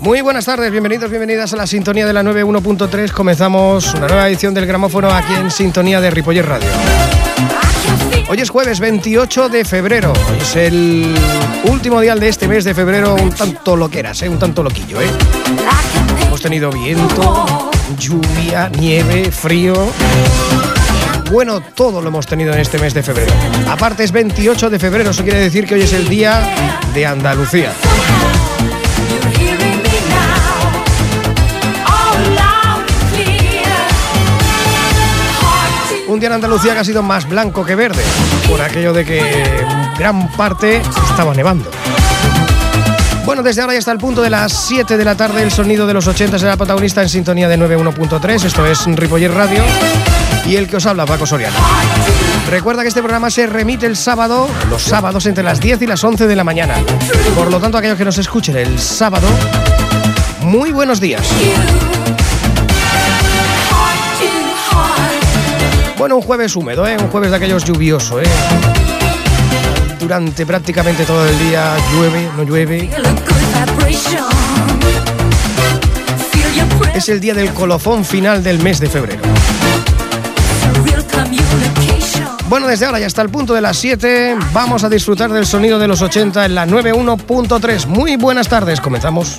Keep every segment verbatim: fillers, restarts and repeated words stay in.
Muy buenas tardes, bienvenidos, bienvenidas a la sintonía de la noventa y uno punto tres. Comenzamos una nueva edición del Gramófono aquí en sintonía de Ripollet Radio. Hoy es jueves veintiocho de febrero, hoy es el último día de este mes de febrero, un tanto loqueras, ¿eh? un tanto loquillo. ¿eh? Hemos tenido viento, lluvia, nieve, frío. Bueno, todo lo hemos tenido en este mes de febrero. Aparte es veintiocho de febrero, eso quiere decir que hoy es el día de Andalucía. Un día en Andalucía que ha sido más blanco que verde, por aquello de que gran parte estaba nevando. Bueno, desde ahora ya está el punto de las siete de la tarde, el sonido de los ochenta será protagonista en sintonía de noventa y uno punto tres, esto es Ripollet Radio, y el que os habla, Paco Soriano. Recuerda que este programa se remite el sábado, los sábados entre las diez y las once de la mañana. Por lo tanto, aquellos que nos escuchen el sábado, muy buenos días. Bueno, un jueves húmedo, ¿eh? un jueves de aquellos lluvioso, ¿eh? Durante prácticamente todo el día llueve, no llueve. Es el día del colofón final del mes de febrero. Bueno, desde ahora ya está el punto de las siete. Vamos a disfrutar del sonido de los ochenta en la noventa y uno punto tres. Muy buenas tardes, comenzamos.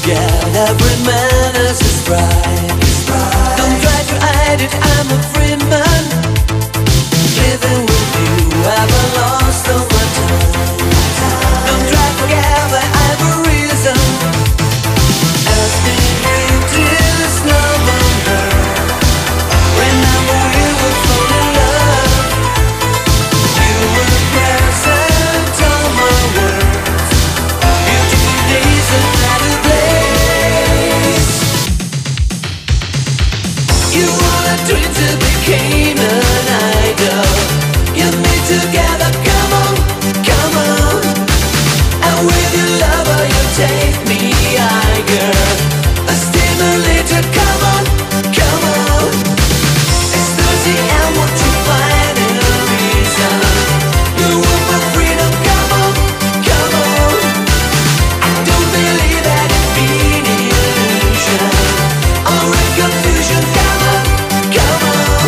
Yeah, every man has his pride. Don't try to hide it, I'm a free man. Living with you, I've lost all my time. Don't try to gather, I have a reason. Asking you till it's no longer. Remember we were fall in love. You were present on my words. Beautiful days and not a place. You wanna dream to become an idol. You me together, come on, come on. And with your lover you take me higher. A stimulator, come on, come on. It's Thursday and what you find in a reason. You want my freedom, come on, come on. I don't believe that it's been an illusion or a confusion, come on, come on.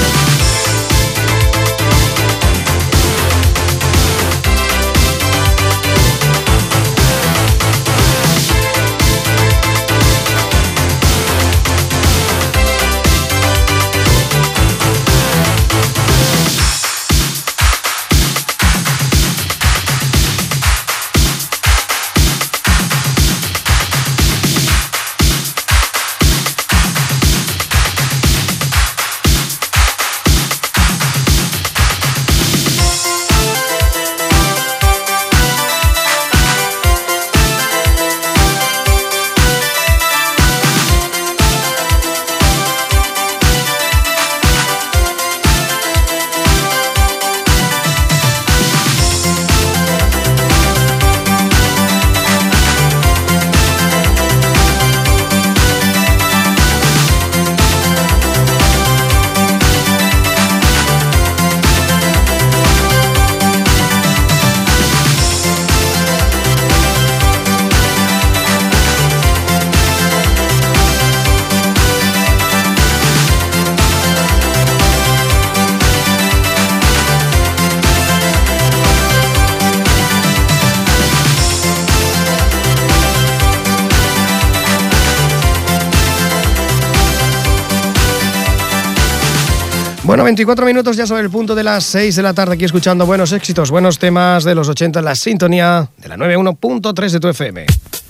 Bueno, veinticuatro minutos ya sobre el punto de las seis de la tarde, aquí escuchando buenos éxitos, buenos temas de los ochenta en la sintonía de la noventa y uno punto tres de tu F M.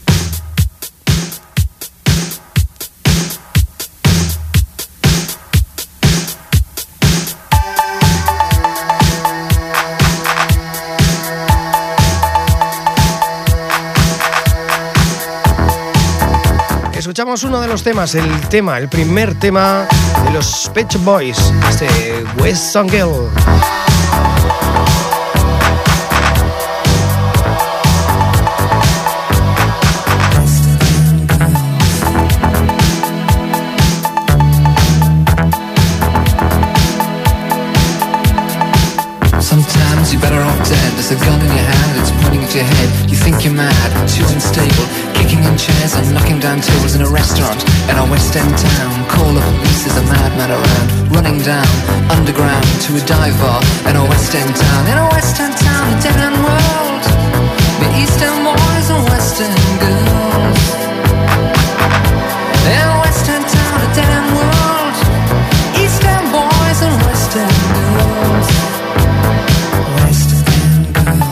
Escuchamos uno de los temas, el tema, el primer tema de los Pet Shop Boys, este Western Girl. Sometimes you're better off dead. There's a gun in your hand, it's pointing at your head. You think you're mad, too unstable, kicking in chairs and knocking down tables in a restaurant in our West End town. Call the police, there's a madman around, running down underground to a dive bar in our West End town. In a West End town, a dead end world, the East End boys and West End girls. In a West End town, a dead end world, East End boys and West End girls. West End girls.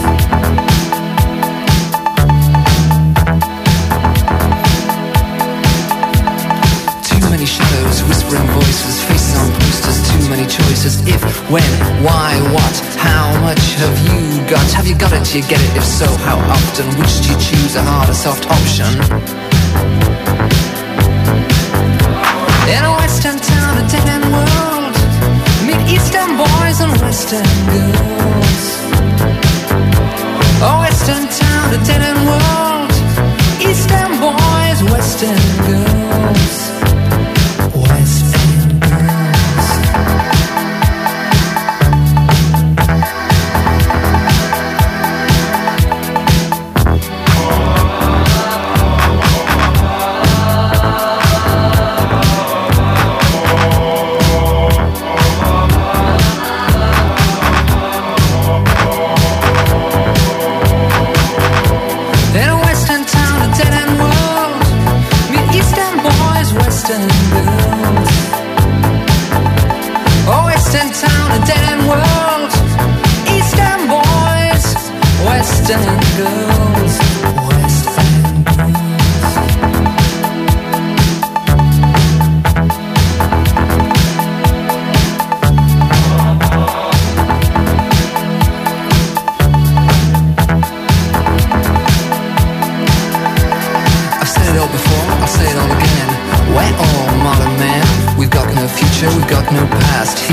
Too many shadows, whispering voices, faces on posters, too many choices. If, when, why, what, how much have you got? Have you got it, do you get it? If so, how often? Which do you choose, a hard or soft option? In a West End town, a dead end world, meet East End boys and West End girls. A West End town, a dead end world, East End boys, West End girls. West End girls. In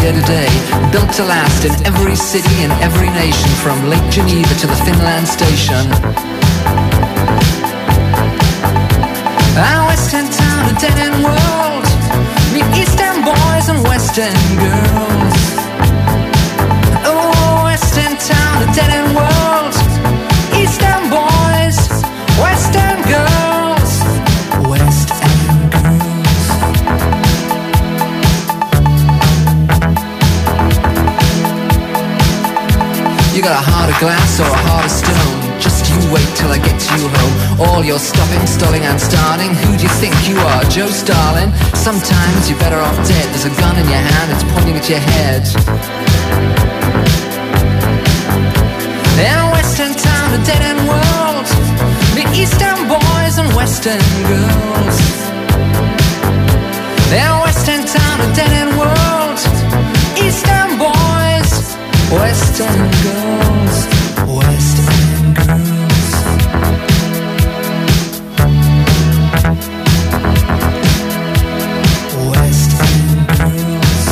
day to day, built to last in every city and every nation, from Lake Geneva to the Finland station. Our West End town, a dead end world, meet East End boys and West End girls. Oh, West End town, a dead end world, East End boys, West End girls, West End girls. You got a heart of glass or a heart of stone? Just you wait till I get you home. All your stopping, stalling and starting. Who do you think you are, Joe Starling? Sometimes you're better off dead. There's a gun in your hand, it's pointing at your head. In West End town, a dead end world, meet East End boys and West End girls. In West End town, a dead end world, East End boys, West End girls, West End girls. West End girls.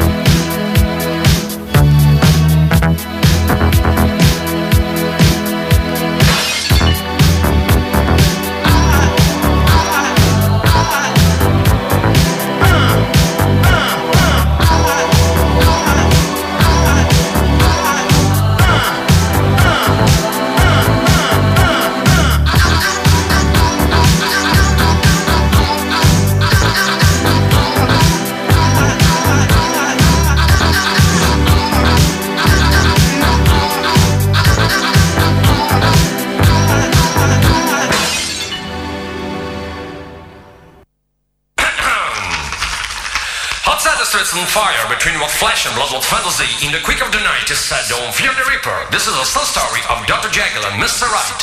On fire between what flesh and blood, what fantasy. In the quick of the night is said, don't fear the reaper. This is a sad story of Doctor Jekyll and Mister Hyde.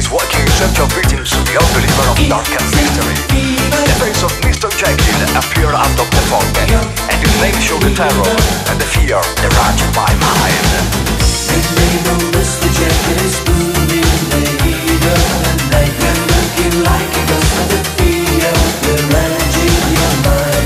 walking in search of victims, the unbeliever of dark and mystery. The face of Mister Jekyll appeared out of the fog, and his name showed the terror and the fear that raged in my mind. His name of Mister Jekyll is moving the evil and night, and looking like a ghost of the fear that raged in your mind.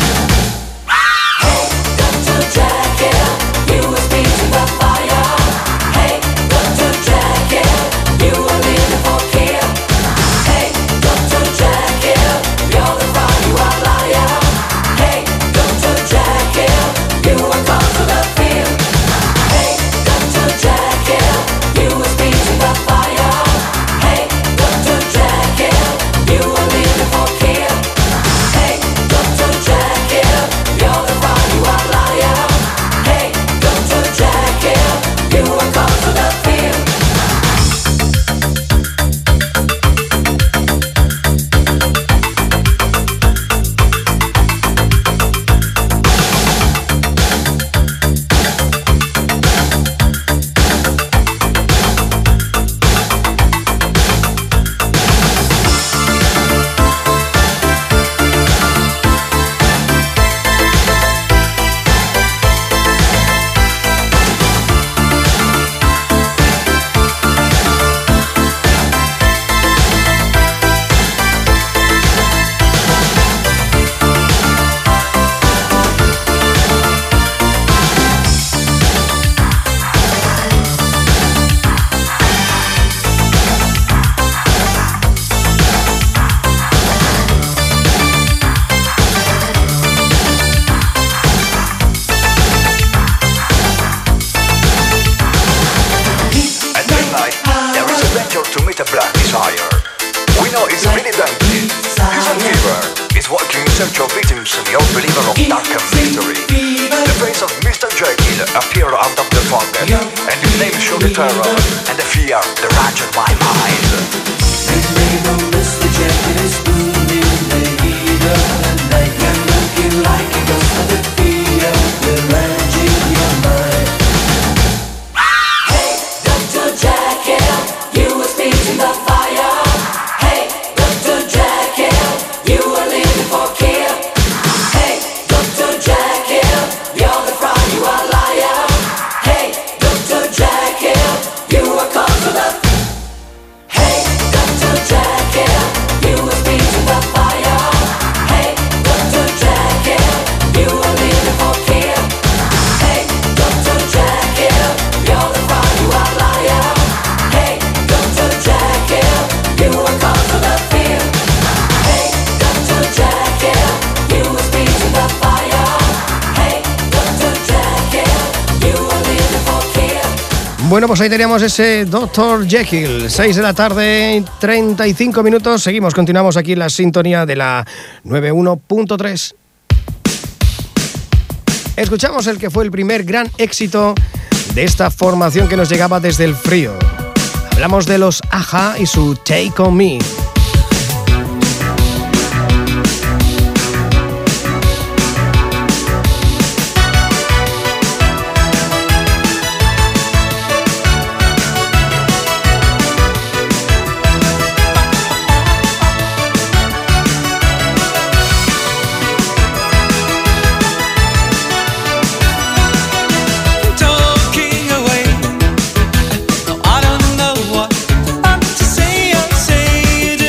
Hey, Doctor Jekyll, you were speaking by fire. Hey, Doctor Jekyll, you were living for kill. Hey, Doctor Jekyll, you're the fraud, you are liar. Hey, Doctor Jekyll, you are cause of the fear. Hey, Doctor Jekyll, you were speaking by fire. Hey, Doctor Jekyll, you were living for kill. Hey, Doctor Jekyll, you're the fraud, you are liar. Hey, Doctor Jekyll, you are cause of the fear. At midnight, there is a venture to meet a black desire. We know it's really dangerous. His unbeliever is walking in search of victims, the unbeliever of dark and mystery. The face of Mister Jekyll appeared out of the fog, and his name showed the terror and the fear that raged in my mind. His name of Mister Jekyll is moving the evil and night, and looking like a ghost of the fear that raged in your mind. Hey, Doctor Jekyll, you were speaking by fire. Hey, Doctor Jekyll, you were living for kill. Hey, Doctor Jekyll, you're the fraud, you are liar. Hey, Doctor Jekyll, you are cause of the. Hey, Doctor Jekyll, you were speaking by fire. Hey, Doctor Jekyll, you were living for kill. Hey, Doctor Jekyll, you're the fraud, you are liar. Hey, Doctor Jekyll, you are cause of the fear. Hey, Doctor Jekyll, you were speaking by fire. Hey, Doctor Jekyll, you were living for kill. Bueno, pues ahí teníamos ese doctor Jekyll, seis de la tarde, treinta y cinco minutos. Seguimos, continuamos aquí en la sintonía de la noventa y uno punto tres. Escuchamos el que fue el primer gran éxito de esta formación que nos llegaba desde el frío. Hablamos de los A-ha y su Take On Me. Talking away, I don't know what to say. I'll say it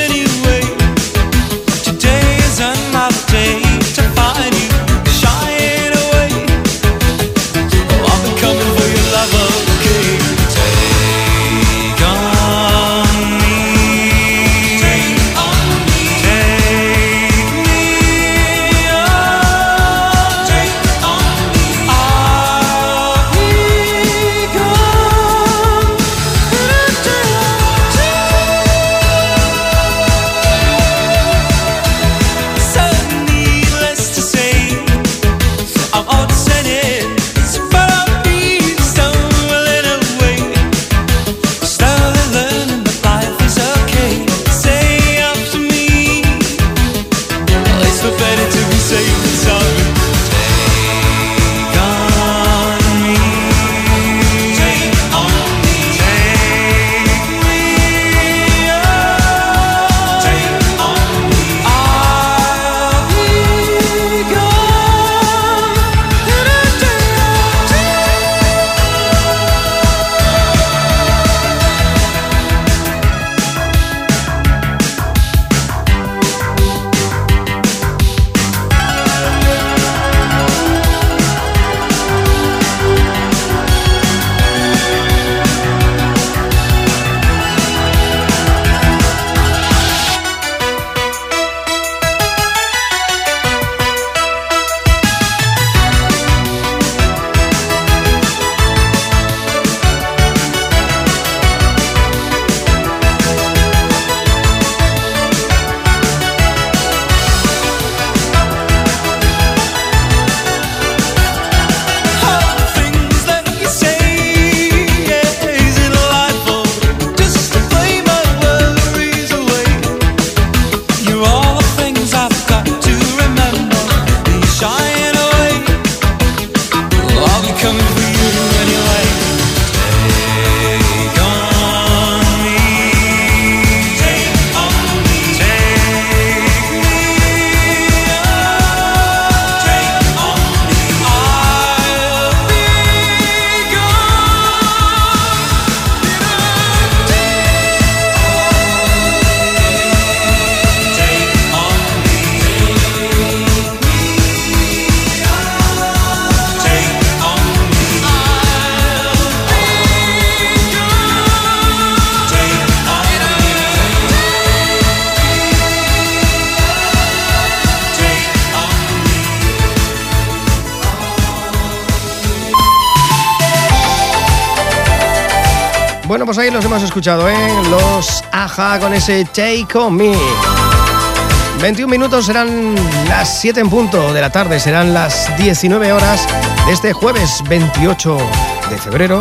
Bueno, pues ahí los hemos escuchado, ¿eh? Los Aja con ese Take On Me. veintiún minutos, serán las siete en punto de la tarde, serán las diecinueve horas de este jueves veintiocho de febrero.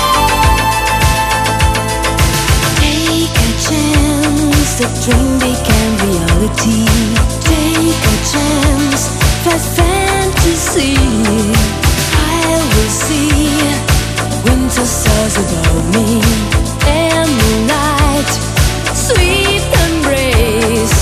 Take a chance, the dream became reality. Take a chance, for fantasy. I will see winter stars above me, and the night, sweet embrace.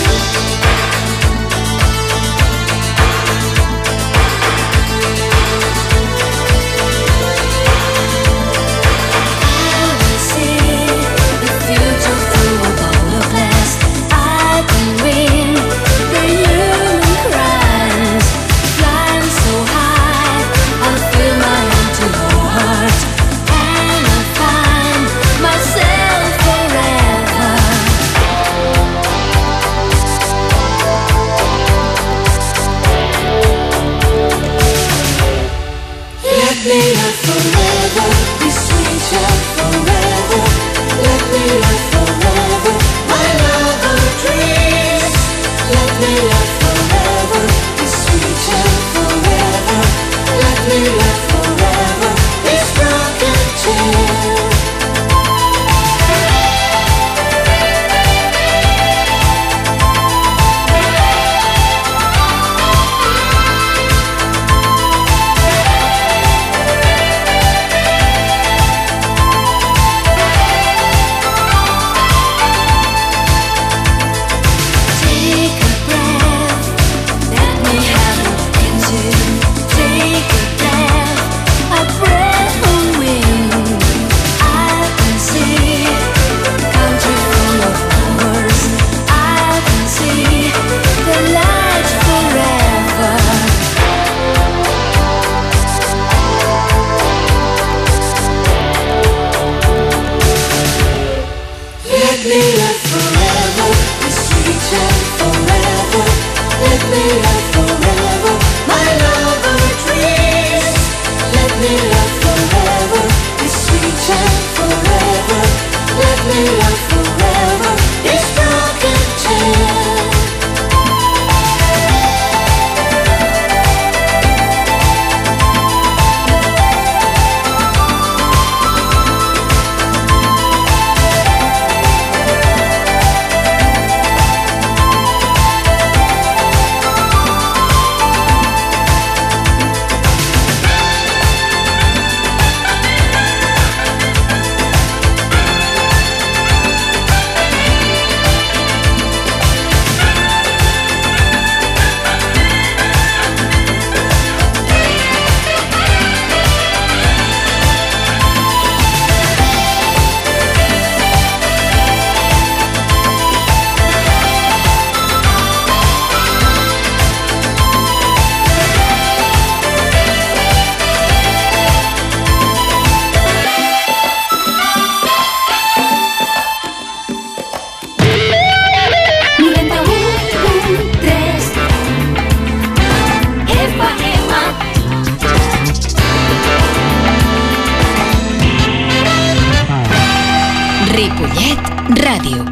Ripollet Ràdio.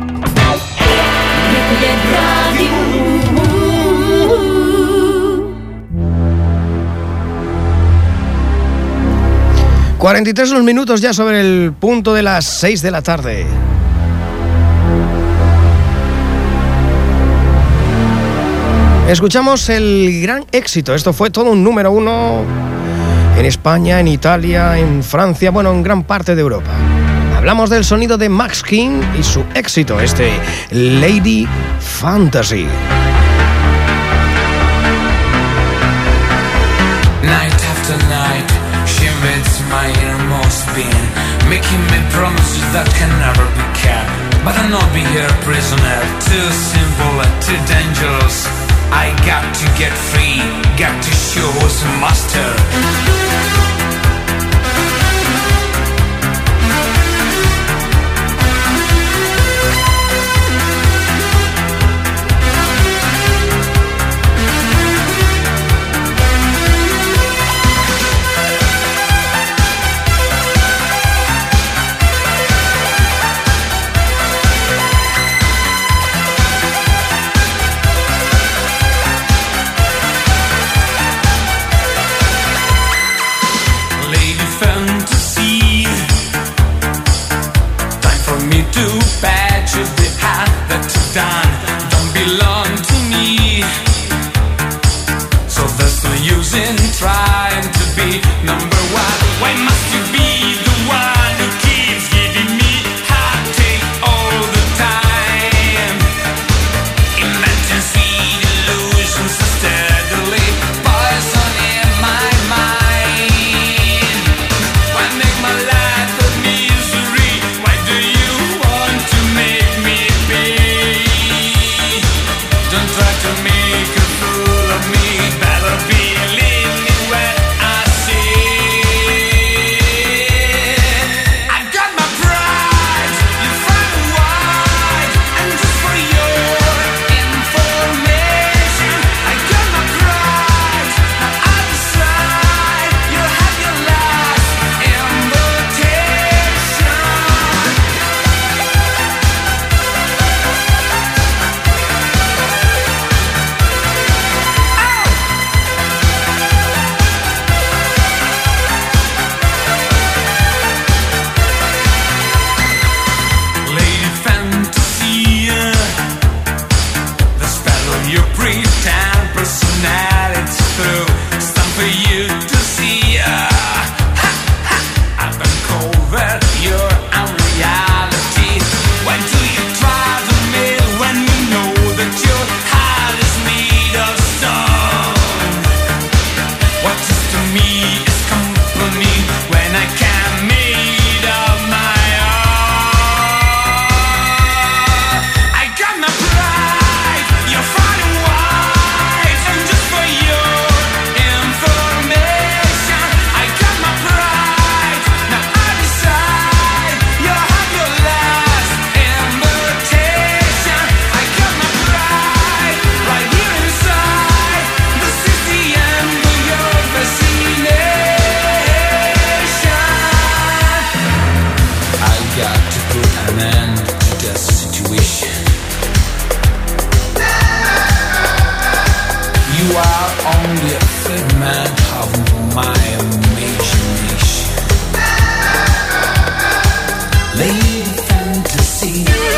Ripollet Ràdio. cuarenta y tres los minutos ya sobre el punto de las seis de la tarde. Escuchamos el gran éxito. Esto fue todo un número uno en España, en Italia, en Francia, bueno, en gran parte de Europa. Hablamos del sonido de Max King y su éxito, este Lady Fantasy. Night after night, she invades my innermost being, making me promises that can never be kept. But I'll not be here prisoner, too simple and too dangerous. I got to get free, got to show who's a master. fantasy. Time for me to patch up the hat that you've done. Don't belong to me. So there's no use in trying to be number one. Why must you be the one who keeps giving me heartache all the time? Imagine sweet illusions so steadily poisoning my mind. Why make my life a misery? Why do you want to make me pay? Don't try to make a fool of me. Better believe me when I say I've got my pride. You find wide, and just for your information, I got my pride. Now I decide you have your last invitation. Lady Fantasia, the spell of your pretend personality through some for you to see. uh, ha, ha. I've been covered your unreality. Why do you try to mail when you know that your heart is made of stone? What is to me is company when I can't made of my own. I got my pride, you're fighting wide, and just for your information, I got my pride. Now I decide you have your last invitation. I got my pride right here inside. This is the end of your fascination. I got to put an end to this situation. You are only a figment of my imagination. Lady Fantasy,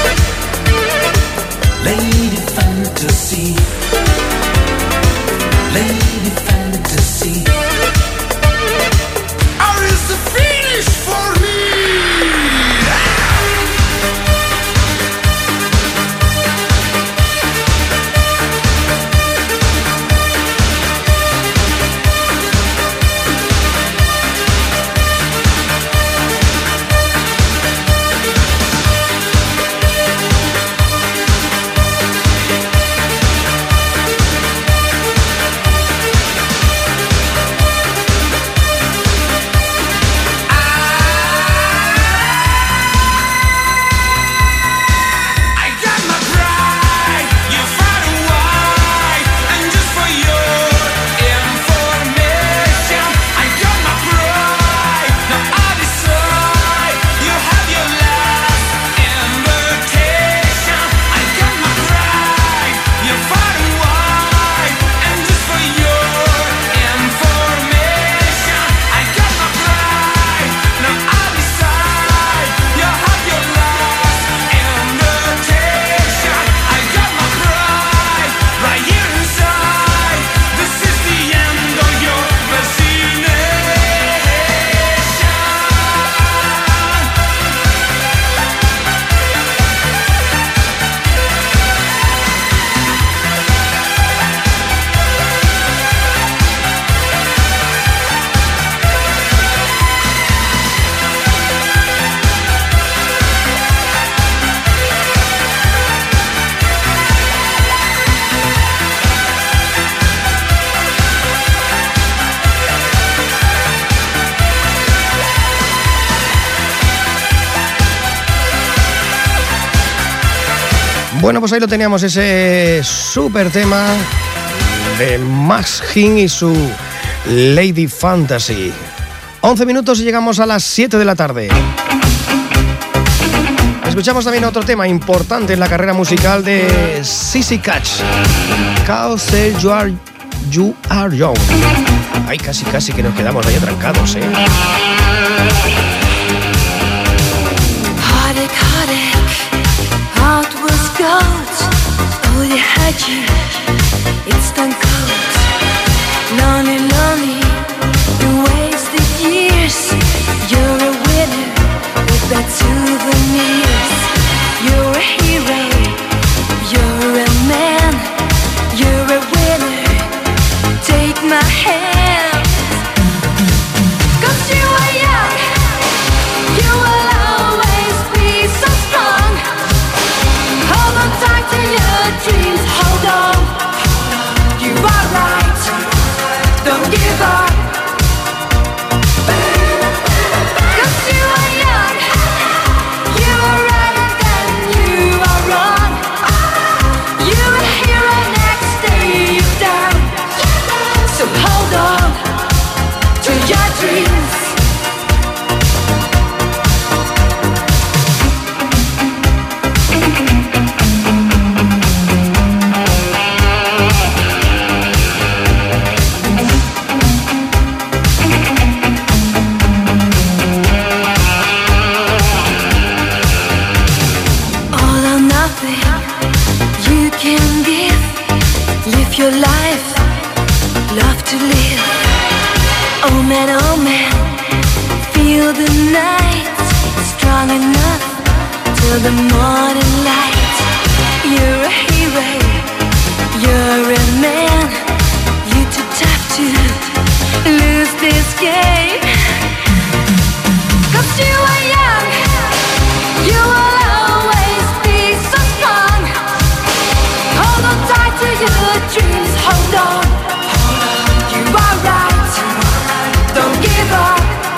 Lady Fantasy, Lady Fantasy. Or is the finish for me? I got my pride, you find wide, and just for your information, I got my pride. Now I decide you have your last invitation. I got my pride, you find wide, and just for your information, I got my pride. Now I decide you have your last invitation. I got my pride right here inside. This is the end of your fascination. Bueno, pues ahí lo teníamos, ese súper tema de Max King y su Lady Fantasy. once minutos y llegamos a las siete de la tarde. Escuchamos también otro tema importante en la carrera musical de Sissy Catch, Cause You Are, you are Young. Ay, casi, casi que nos quedamos ahí atrancados, ¿eh? You're the morning light. You're a hero. You're a man. You too tough to lose this game. 'Cause you are young. You will always be so strong. Hold on tight to your dreams. Hold on. You are right. Don't give up.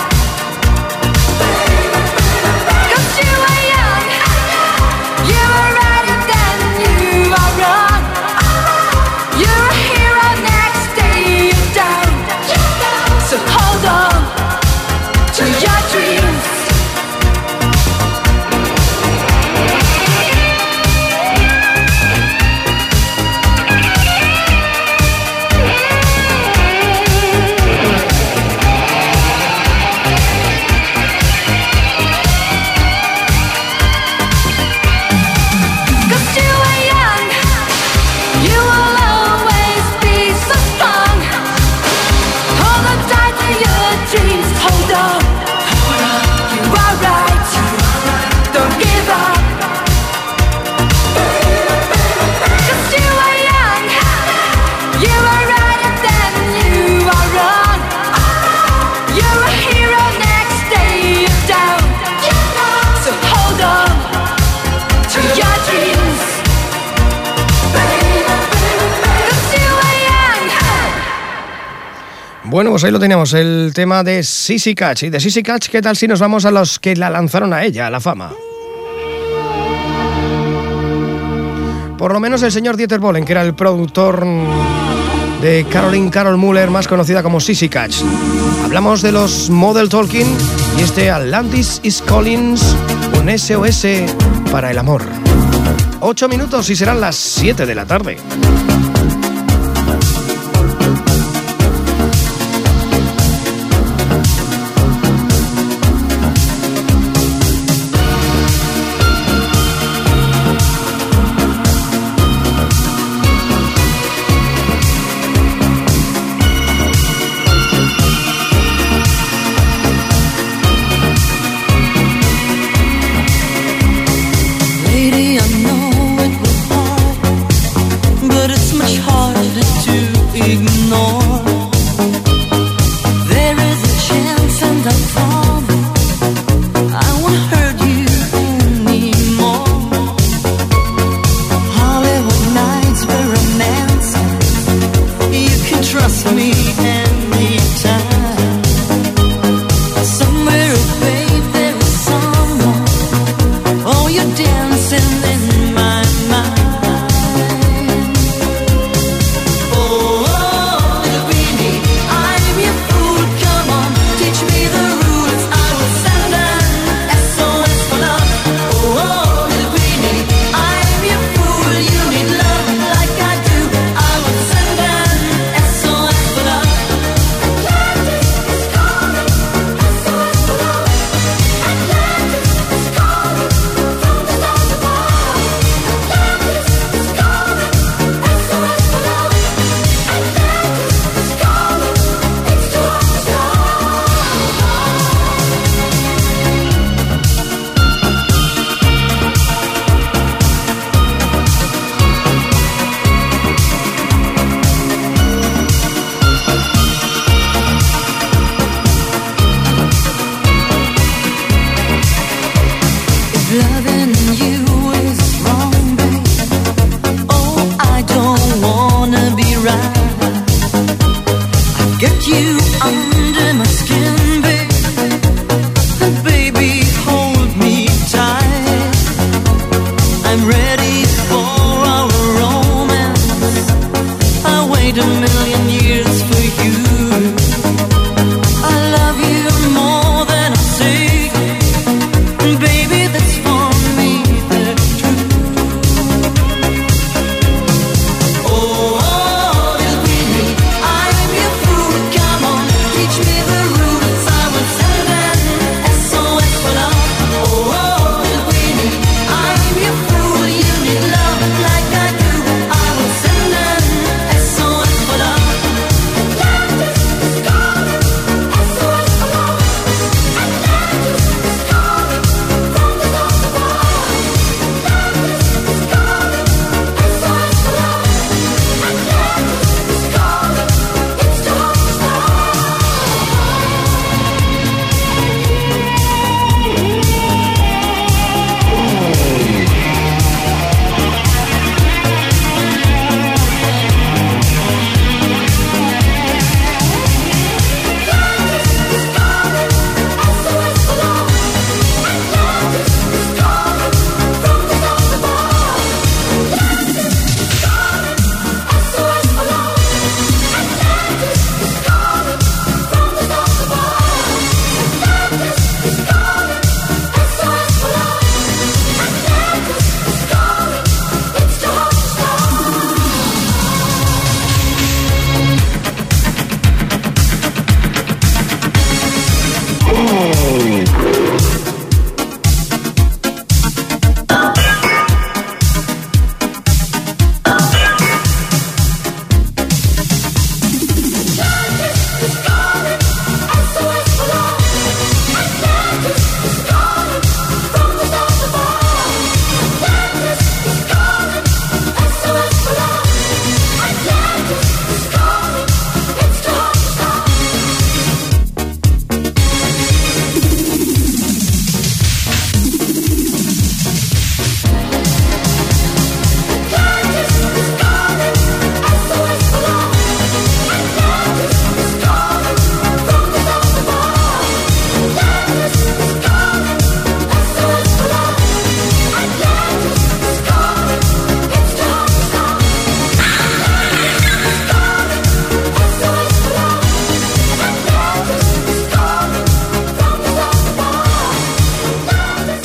Bueno, pues ahí lo teníamos, el tema de Sissy Catch. Y de Sissy Catch, ¿qué tal si nos vamos a los que la lanzaron a ella, a la fama? Por lo menos el señor Dieter Bohlen, que era el productor de Caroline Carol Müller, más conocida como Sissy Catch. Hablamos de los Model Talking y este Atlantis is Calling, un S O S para el amor. Ocho minutos y serán las siete de la tarde. Much harder.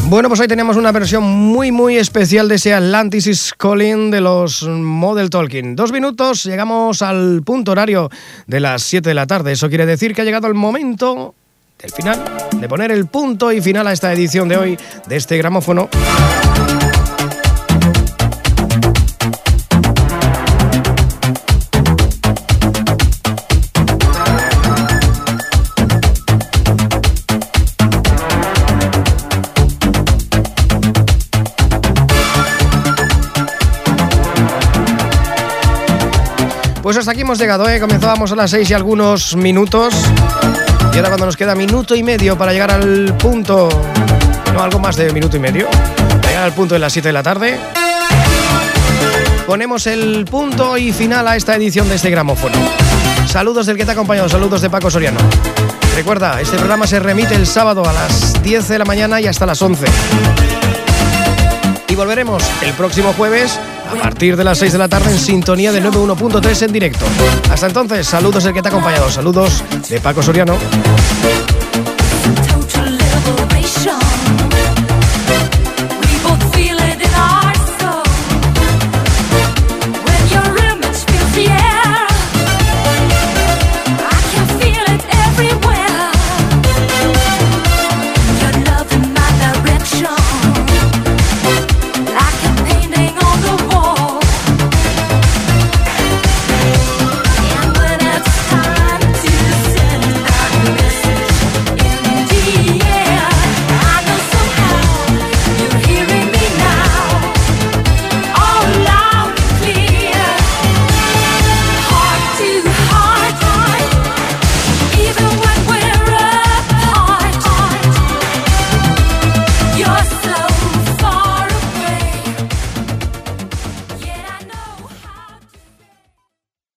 Bueno, pues hoy tenemos una versión muy, muy especial de ese Atlantis is Calling de los Model Talking. Dos minutos, llegamos al punto horario de las siete de la tarde. Eso quiere decir que ha llegado el momento del final, de poner el punto y final a esta edición de hoy de este gramófono. Pues hasta aquí hemos llegado, ¿eh? Comenzábamos a las seis y algunos minutos. Y ahora cuando nos queda minuto y medio para llegar al punto, no, algo más de minuto y medio, para llegar al punto de las siete de la tarde, ponemos el punto y final a esta edición de este gramófono. Saludos del que te ha acompañado, saludos de Paco Soriano. Recuerda, este programa se remite el sábado a las diez de la mañana y hasta las once. Y volveremos el próximo jueves a partir de las seis de la tarde en sintonía de noventa y uno punto tres en directo. Hasta entonces, saludos del que te ha acompañado, saludos de Paco Soriano.